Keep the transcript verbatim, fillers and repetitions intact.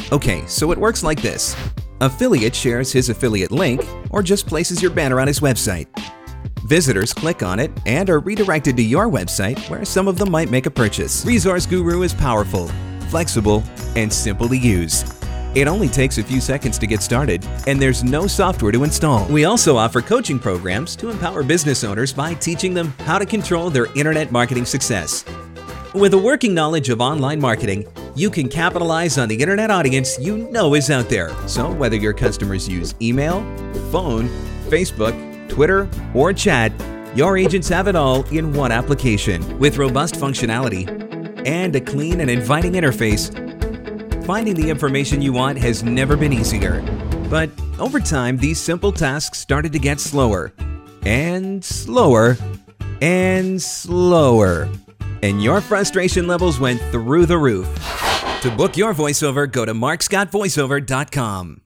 Okay, so it works like this. Affiliate shares his affiliate link or just places your banner on his website. Visitors click on it and are redirected to your website where some of them might make a purchase. Resource Guru is powerful, flexible, and simple to use. It only takes a few seconds to get started, and there's no software to install. We also offer coaching programs to empower business owners by teaching them how to control their internet marketing success. With a working knowledge of online marketing, you can capitalize on the internet audience you know is out there. So whether your customers use email, phone, Facebook, Twitter, or chat, your agents have it all in one application. With robust functionality and a clean and inviting interface, finding the information you want has never been easier. But over time, these simple tasks started to get slower and slower and slower. And your frustration levels went through the roof. To book your voiceover, go to mark scott voiceover dot com.